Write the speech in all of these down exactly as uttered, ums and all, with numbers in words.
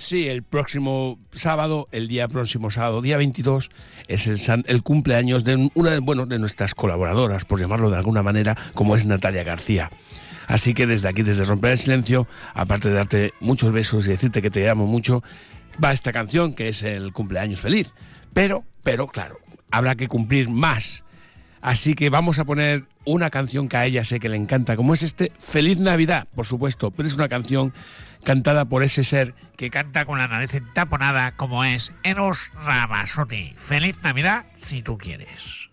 Pues sí, el próximo sábado, el día próximo sábado, día veintidós, es el, san, el cumpleaños de una bueno, de nuestras colaboradoras, por llamarlo de alguna manera, como es Natalia García. Así que desde aquí, desde Romper el Silencio, aparte de darte muchos besos y decirte que te amo mucho, va esta canción que es el cumpleaños feliz. Pero, pero claro, habrá que cumplir más. Así que vamos a poner una canción que a ella sé que le encanta, como es este Feliz Navidad, por supuesto, pero es una canción cantada por ese ser que canta con la nariz entaponada, como es Eros Ramazzotti. Feliz Navidad si tú quieres.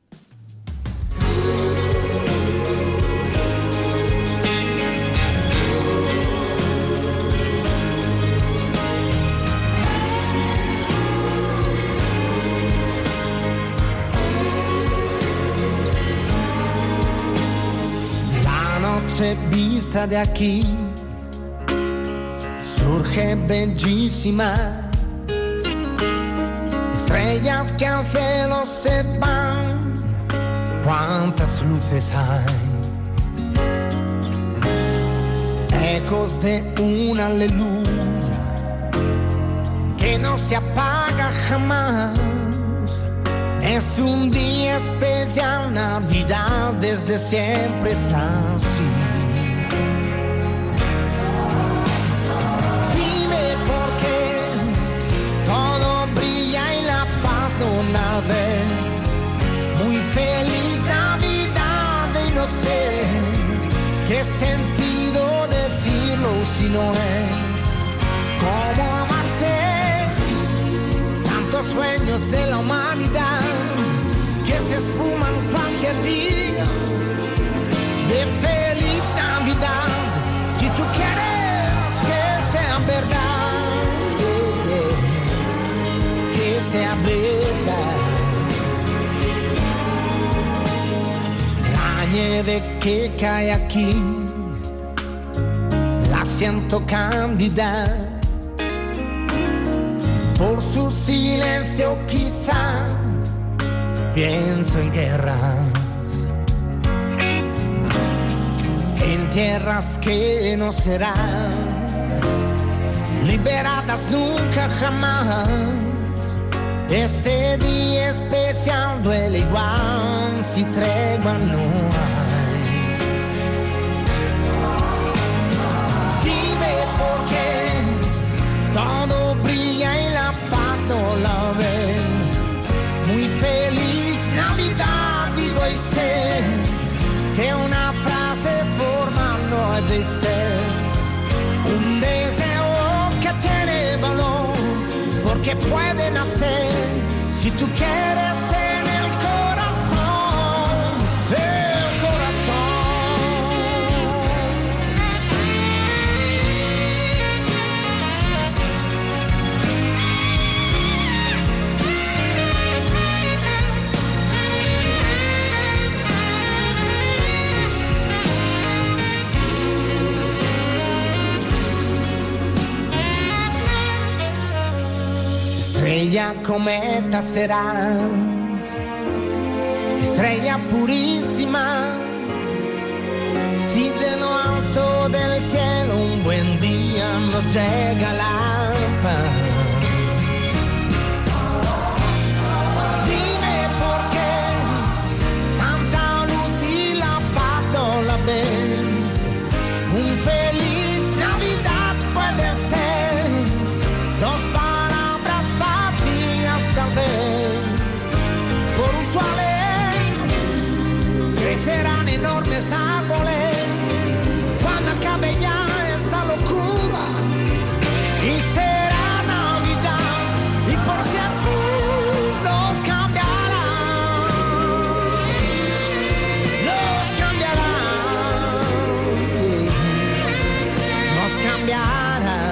Noche vista de aquí surge bellísima, estrellas que al cielo se van, cuántas luces hay, ecos de una aleluya que no se apaga jamás. Es un día especial, Navidad desde siempre es así. Dime por qué todo brilla y la paz una vez. Muy feliz Navidad y no sé qué sentido decirlo si no es como amarse. Tantos sueños de la humanidad que se esfuman cualquier día de feliz Navidad. Si tú quieres que sea verdad, que sea verdad. La nieve que cae aquí la siento cándida. Por su silencio quizá pienso en guerras, en tierras que no serán liberadas nunca jamás. Este día especial duele igual si tregua no hay. Dime por qué todo brilla y la paz no la ves. Muy feliz Navidad digo y sé que una frase formal no ha de ser un deseo que tiene valor, porque puede nacer si tú quieres en el corazón, el corazón. Estrella cometa serás, estrella purísima, si de lo alto del cielo un buen día nos llega la paz. Dime por qué tanta luz y la paz no la ves. Un feliz Navidad puede ser dos palabras vacías tal vez. Por usuales crecerán enormes árboles cuando acabe ya esta locura y será Navidad y por siempre nos cambiará, nos cambiará, nos cambiará.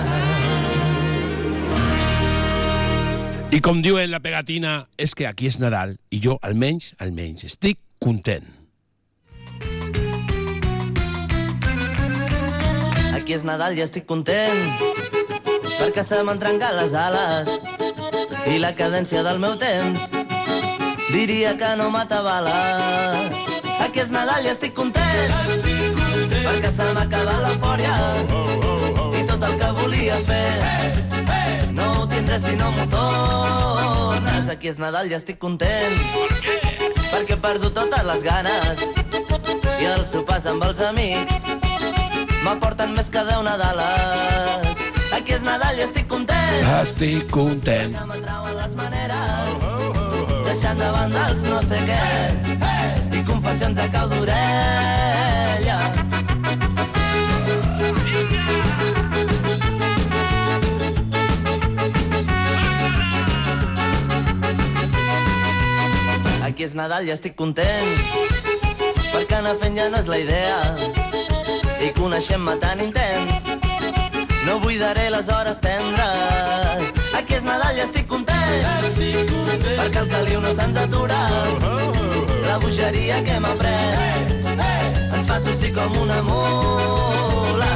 I com diu en la pegatina, és que aquí és Nadal i jo, almenys, almenys, estic content. Aquí és Nadal i estic content perquè se m'han trencat les ales i la cadència del meu temps diria que no m'atabala. Aquí és Nadal i estic content perquè se m'ha acabat l'eufòria i tot el que volia fer després si no m'ho tornes. Aquí és Nadal, ja estic content, perquè he perdut totes les ganes i els sopars amb els amics m'aporten més que deu Nadales. Aquí és Nadal i estic content, estic content, que m'atrauen les maneres, deixant de banda els no sé què i confessions a cau d'orella. Aquí és Nadal i estic content, perquè anar fent ja no és la idea, i coneixent-me tan intens no buidaré les hores tendres. Aquí és Nadal i estic content, perquè el caliu no se'ns atura, la bogeria que hem après ens fa tossir com una mula.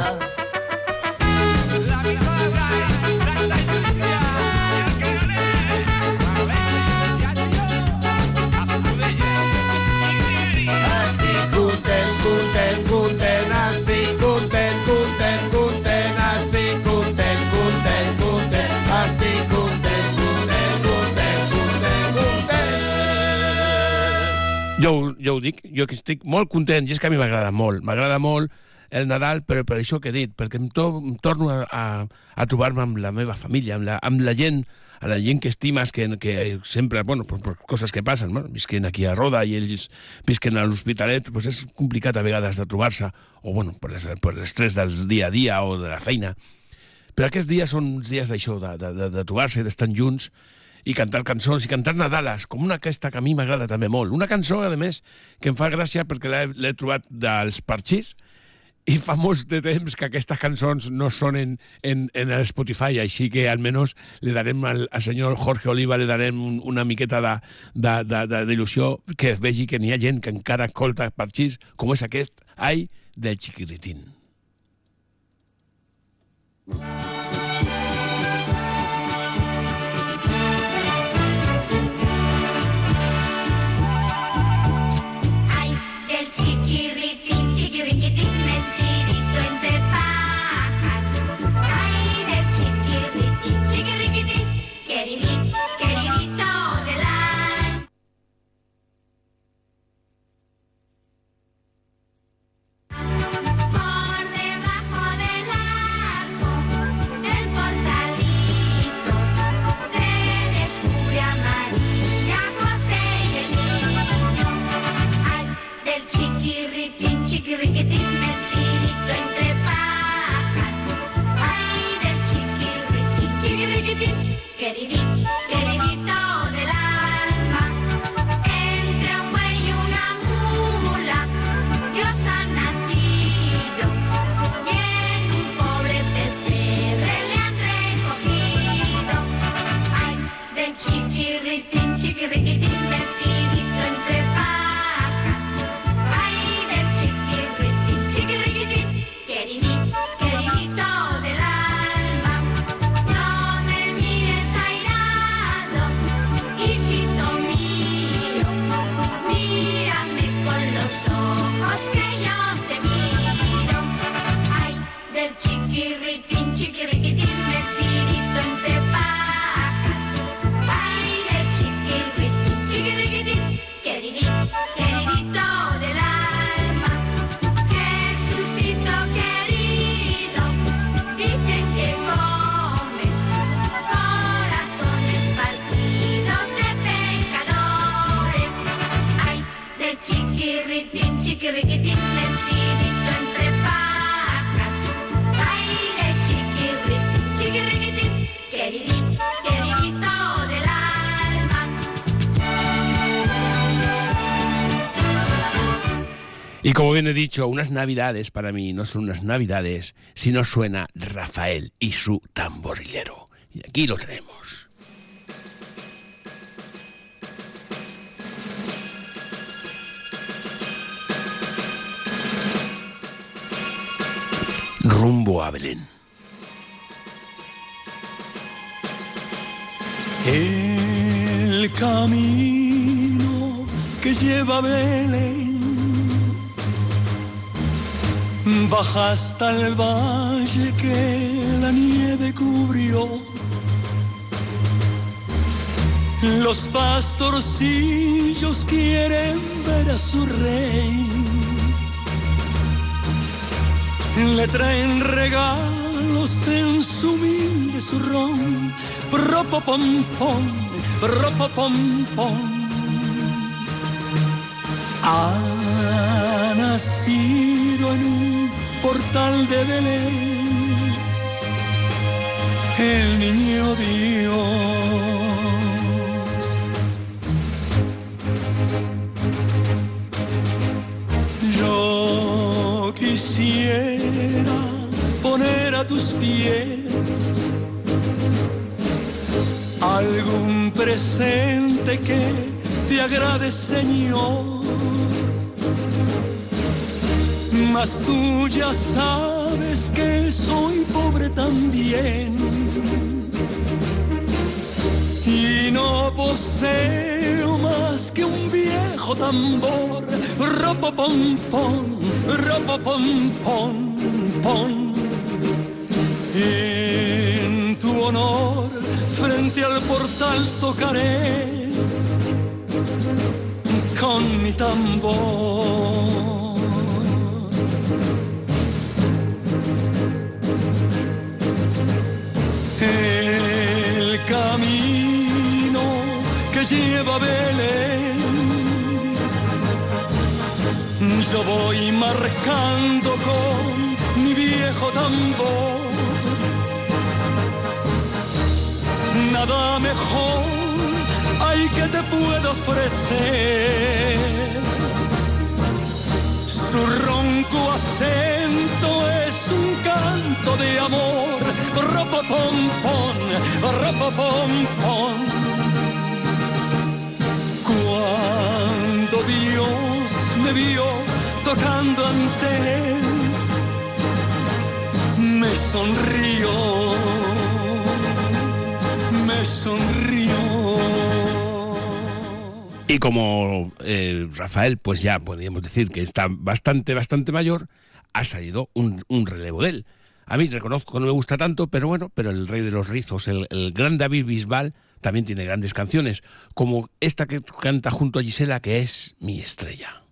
content, content, estic content, content, content, estic content, content, content, estic content, content, content, content, content. Jo, jo ho dic, jo que estic molt content, i és que a mi m'agrada molt, m'agrada molt el Nadal, però per això que he dit, perquè em, to, em torno a, a, a trobar-me amb la meva família, amb la, amb la gent, a la gent que estimes, que, que sempre, bueno, per, per coses que passen, no? Visquen aquí a Roda i ells visquen a l'Hospitalet, pues és complicat a vegades de trobar-se, o bueno, per l'estrès del dia a dia o de la feina. Però aquests dies són uns dies d'això, de, de, de, de trobar-se, d'estar junts i cantar cançons, i cantar Nadales, com una aquesta que a mi m'agrada també molt. Una cançó, a més, que em fa gràcia perquè l'he trobat dels Parxís, i fa molt de temps que aquestes cançons no sonen en, en el Spotify, així que almenys le darem al, al senyor Jorge Oliva, le darem un, una miqueta d'il·lusió, que es vegi que n'hi ha gent que encara escolta Parxís, com és aquest Ai del Chiquirritín. Y como bien he dicho, unas navidades para mí no son unas navidades si no suena Rafael y su tamborilero. Y aquí lo tenemos. Rumbo a Belén. El camino que lleva a Belén baja hasta el valle que la nieve cubrió. Los pastorcillos quieren ver a su rey. Le traen regalos en su humilde zurrón. Ropopompón, ropopompón. Ha nacido en un portal de Belén el niño Dios. Yo quisiera poner a tus pies algún presente que te agrade, Señor. Mas tú ya sabes que soy pobre también y no poseo más que un viejo tambor. Ropopompón, ropopompón, pon. En tu honor frente al portal tocaré con mi tambor. El camino que lleva a Belén, yo voy marcando con mi viejo tambor. Nada mejor hay que te puedo ofrecer. Su ronco acento es un canto de amor. Ropopompón, ropopompón. Cuando Dios me vio tocando ante él, me sonrió, me sonrió. Y como eh, Rafael, pues ya podríamos decir que está bastante, bastante mayor, ha salido un, un relevo de él. A mí reconozco que no me gusta tanto, pero bueno, pero el rey de los rizos, el, el gran David Bisbal, también tiene grandes canciones, como esta que canta junto a Gisela, que es Mi Estrella.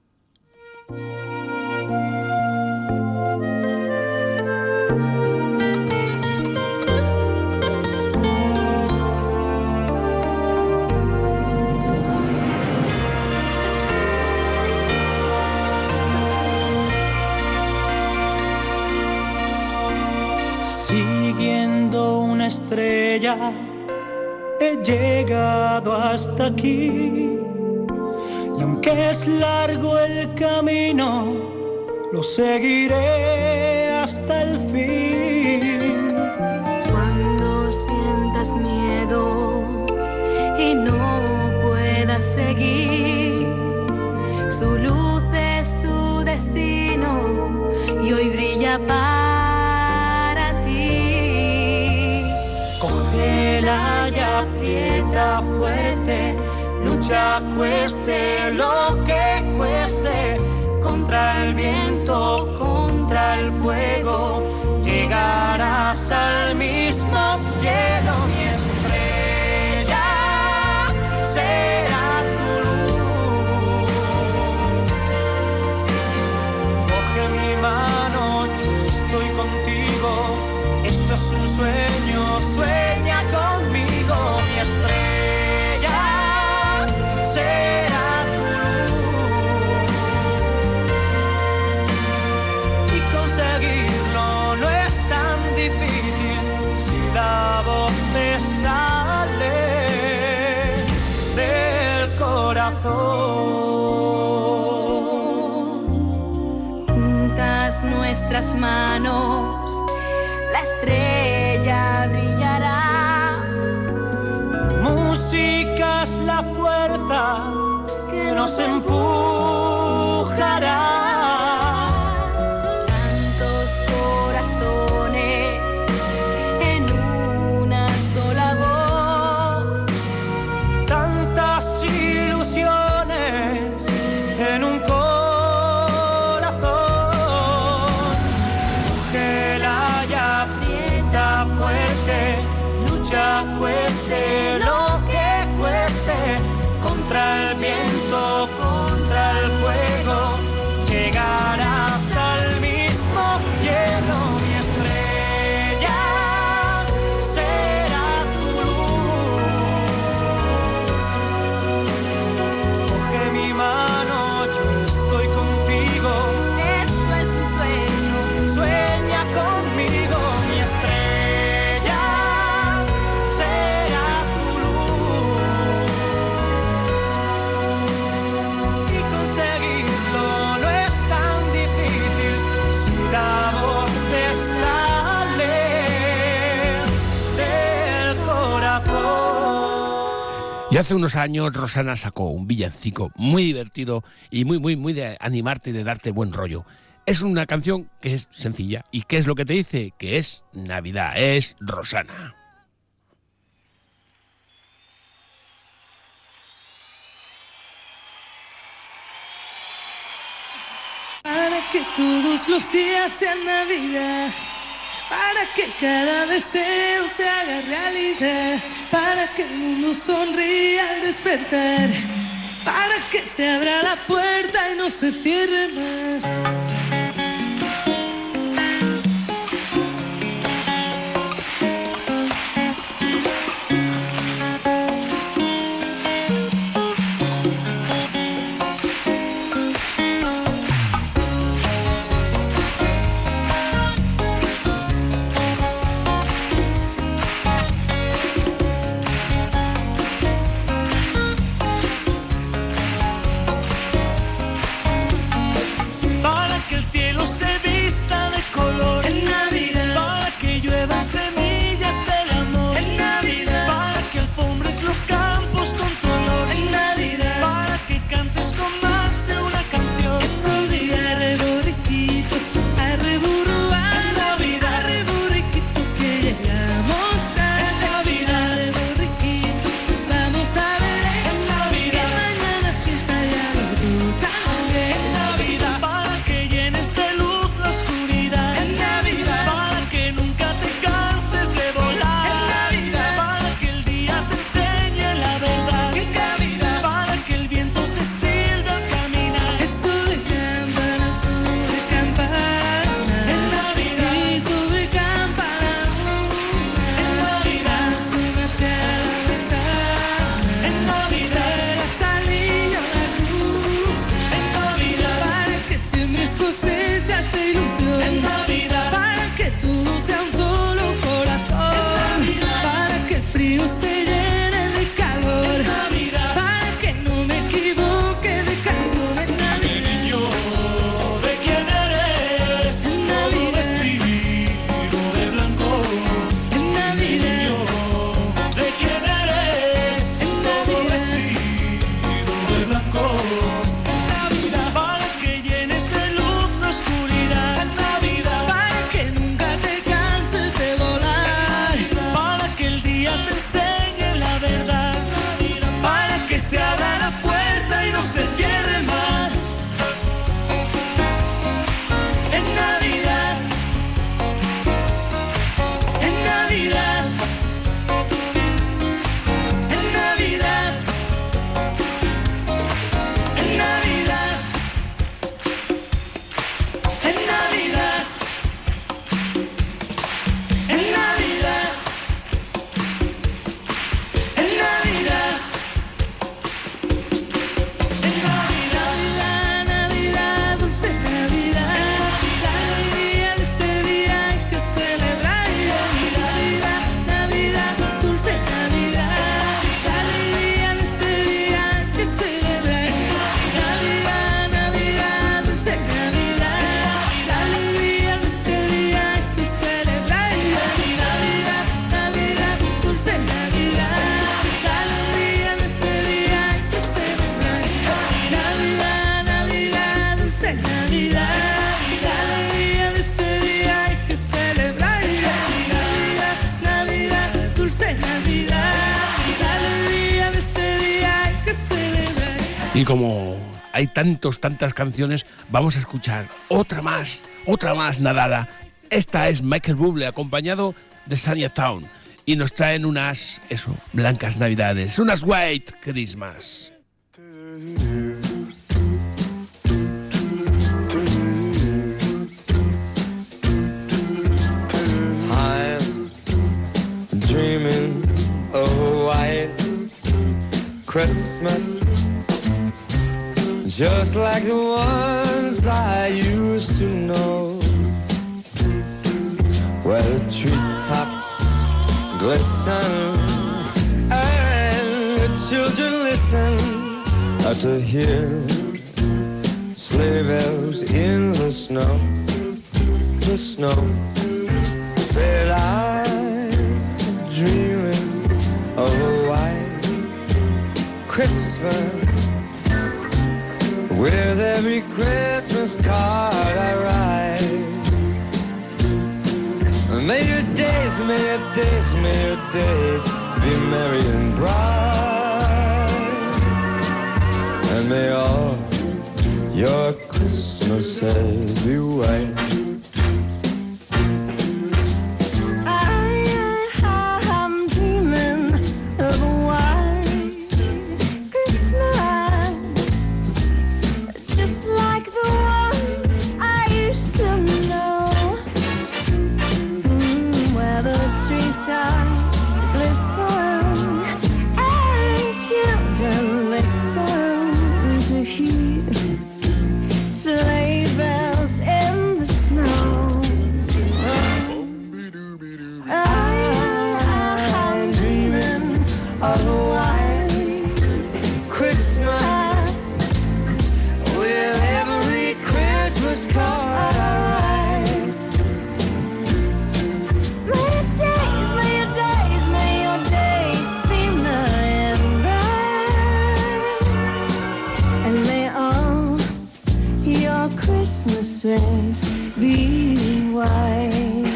Siguiendo una estrella he llegado hasta aquí, y aunque es largo el camino, lo seguiré hasta el fin. Cuando sientas miedo y no puedas seguir, su luz es tu destino y hoy brilla para y aprieta fuerte, lucha cueste lo que cueste, contra el viento, contra el fuego, llegarás al mismo cielo. Mi estrella será tu luz. Coge mi mano, yo estoy contigo. Esto es un sueño, sueña conmigo. Mi estrella será tu luz. Y conseguirlo no es tan difícil si la voz te sale del corazón. Juntas nuestras manos, la estrella brillará. Música es la fuerza que nos empujará. Tantos corazones en una sola voz, tantas ilusiones en un corazón. Fuerte, lucha cueste lo que cueste. hace unos años Rosana sacó un villancico muy divertido y muy, muy, muy de animarte y de darte buen rollo. Es una canción que es sencilla. ¿Y qué es lo que te dice? Que es Navidad, es Rosana. Para que todos los días sean Navidad, para que cada deseo se haga realidad, para que el mundo sonría al despertar, para que se abra la puerta y no se cierre más. Y como hay tantos, tantas canciones, vamos a escuchar otra más, otra más nadada. Esta es Michael Bublé, acompañado de Shania Twain. Y nos traen unas, eso, blancas navidades, unas white Christmas. I'm dreaming of a white Christmas, just like the ones I used to know, where the treetops glisten and the children listen to hear sleigh bells in the snow, the snow. Said I'm dreaming of a white Christmas. With every Christmas card I write. May your days, may your days, may your days be merry and bright. And may all your Christmases be white. Treetops glisten and children listen to hear sleigh bells in the snow. I, I'm dreaming of a white Christmas with every Christmas card I write. Christmases be white.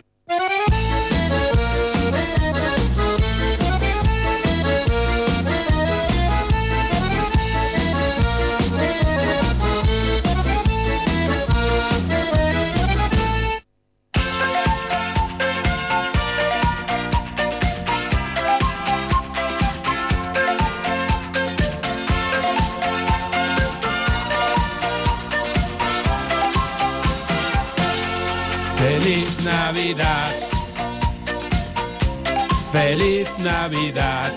Feliz Navidad, feliz Navidad,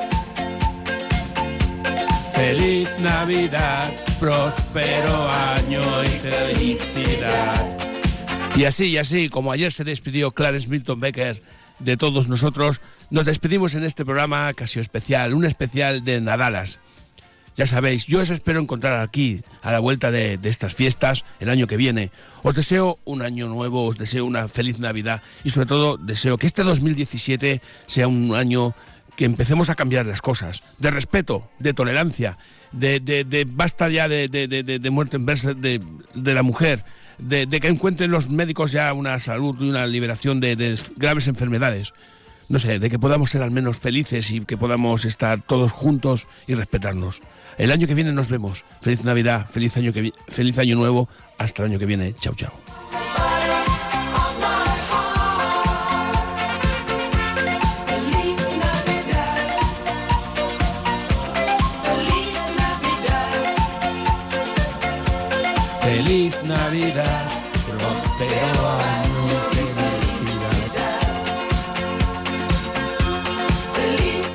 feliz Navidad, próspero año y felicidad. Y así, y así, como ayer se despidió Clarence Milton Becker de todos nosotros, nos despedimos en este programa casi especial, un especial de Nadalas. Ya sabéis, yo os espero encontrar aquí, a la vuelta de, de estas fiestas, el año que viene. Os deseo un año nuevo, os deseo una feliz Navidad y sobre todo deseo que este dos mil diecisiete sea un año que empecemos a cambiar las cosas, de respeto, de tolerancia, de, de, de basta ya de, de, de, de muerte en verse de, de la mujer, de, de que encuentren los médicos ya una salud y una liberación de, de graves enfermedades. No sé, de que podamos ser al menos felices y que podamos estar todos juntos y respetarnos. El año que viene nos vemos. Feliz Navidad, feliz año, que vi- feliz año nuevo. Hasta el año que viene. Chao, chao. Feliz Navidad, próspero año.